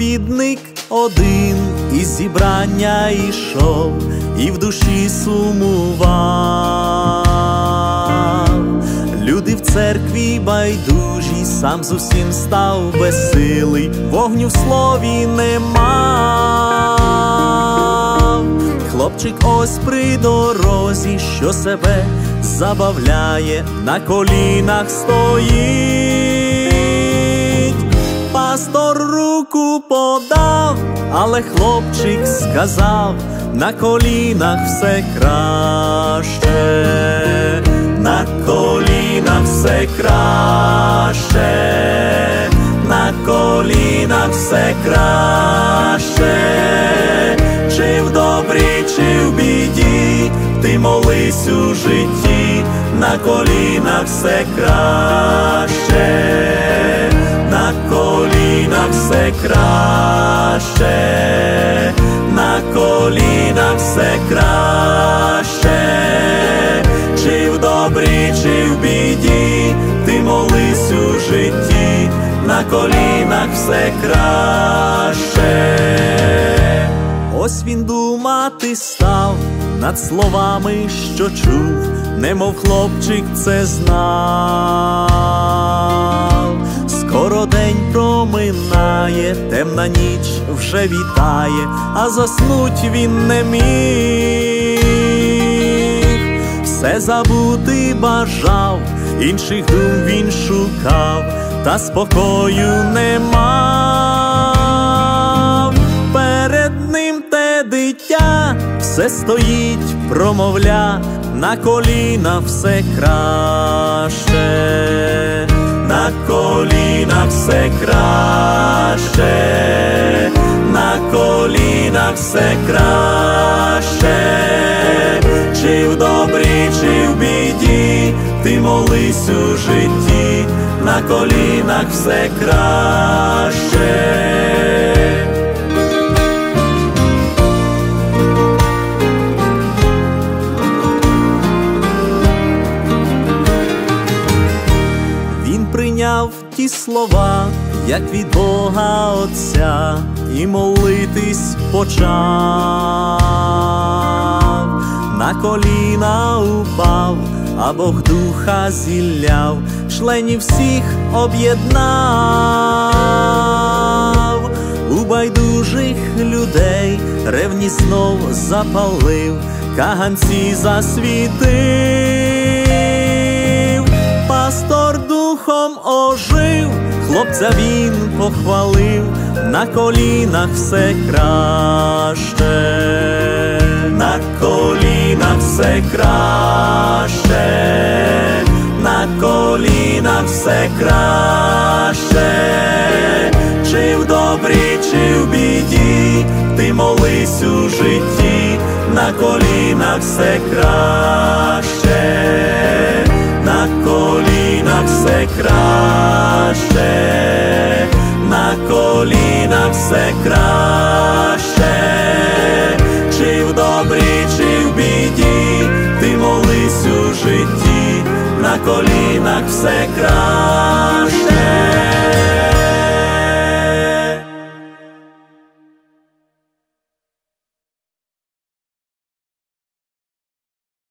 Проповідник один із зібрання ішов і в душі сумував. Люди в церкві байдужі, сам з усім став безсилий, вогню в слові нема. Хлопчик ось при дорозі, що себе забавляє, на колінах стоїть. Пастор руку подав, але хлопчик сказав: на колінах все краще, на колінах все краще, на колінах все краще. Чи в добрі, чи в біді, ти молись у житті, на колінах все краще, на колінах все краще, на колінах все краще. Чи в добрі, чи в біді, ти молись у житті, на колінах все краще. Ось він думати став над словами, що чув, немов хлопчик це знав. Скоро день проминає, темна ніч вже вітає, а заснуть він не міг. Все забути бажав, інших дум він шукав, та спокою не мав. Перед ним те дитя все стоїть, промовля: на колінах все краще, на колінах все краще, на колінах все краще. Чи в добрі, чи в біді, ти молись у житті, на колінах все краще. Прийняв ті слова, як від Бога Отця, і молитись почав. На коліна упав, а Бог духа зілляв, членів всіх об'єднав. У байдужих людей ревність знов запалив, каганці засвітив. Пастор духом ожив, хлопця він похвалив, на колінах все краще, на колінах все краще, на колінах все краще. Чи в добрі, чи в біді, ти молись у житті, на колінах все краще, на колінах все краще, на колінах все краще. Чи в добрі, чи в біді, ти молись у житті, на колінах все краще.